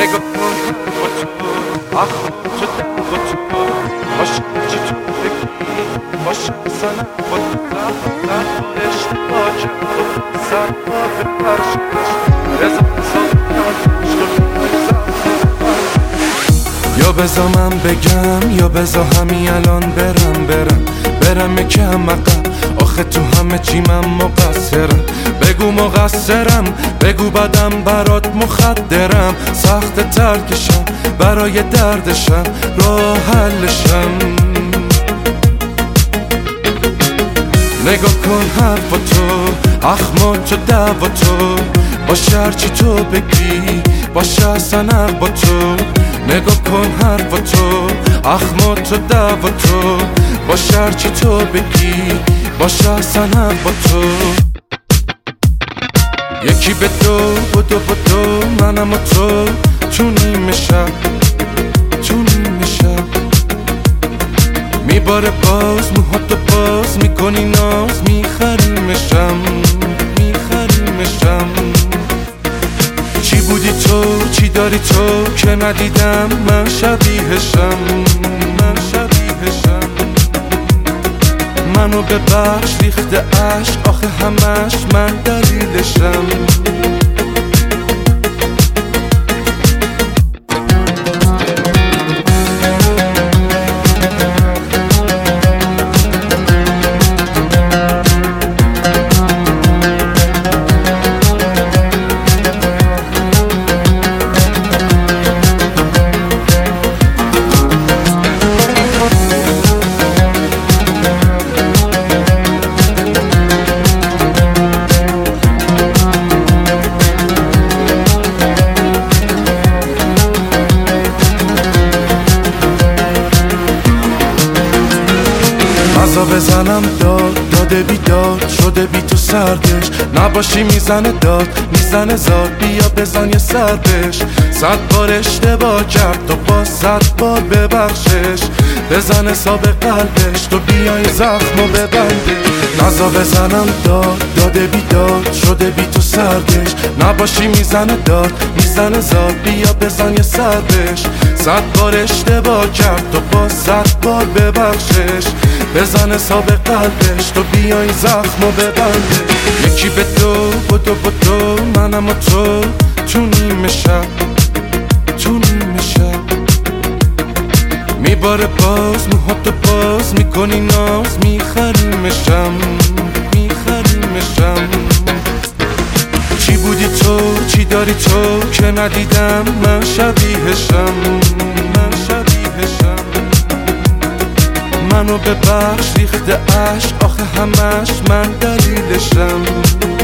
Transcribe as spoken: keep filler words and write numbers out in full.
نگاه کن با تو آخ تو با تو باش چی تو بگی باش سنم با تو رفت اشتباه کرد سر با به پرشش رزا یا بزا من بگم یا بزا همین الان برم برم برم یکم عقب آخه تو همه چی من مقصرم بگو مقصرم بگو بدم برات مخدرم سخت ترکشم برای دردشم راه حلشم نگاه کن حرف تو اخما تو دعوا تو باشه هرچی تو بگی باشه اصلا با تو نگاه کن حرف تو اخما تو دعوا تو باشه هرچی تو بگی باشه اصلا با تو یکی به دو بدو بدو منم و تو تو نیمه شب تو نیمه شب میباره باز موهاتو باز میکنی ناز میخریمشم میخریمشم چی بودی تو چی داری تو که ندیدم من شبیهشم من شبیهشم منو ببخش ریخته عشق آخه همش من دلیلشم غذا بزنم داد داده بیداد شده بی تو سردش نباشی میزنه داد میزنه زاد بیا بزن یه سردش صد بار اشتباه کرد تو با صد بار ببخشش بزن حساب قلبش تو بیای زخمو ببنده غذا بزنم داد داده بیداد شده بی تو سردش نباشی میزنه داد میزنه زاد بیا بزن یه سردش صد بار اشتباه کرد تو با صد بار ببخشش بزن حساب قلبش تو بیای زخمو ببنده یکی به دو بدو بدو منم و تو تو نیمه شب تو نیمه شب میباره باز موهاتو باز میکنی ناز میخریمشم میخریمشم چی بودی تو چی داری تو که ندیدم من شبیهشم من شبیهشم منو ببخش ریخته عشق آخه همش من دلیلشم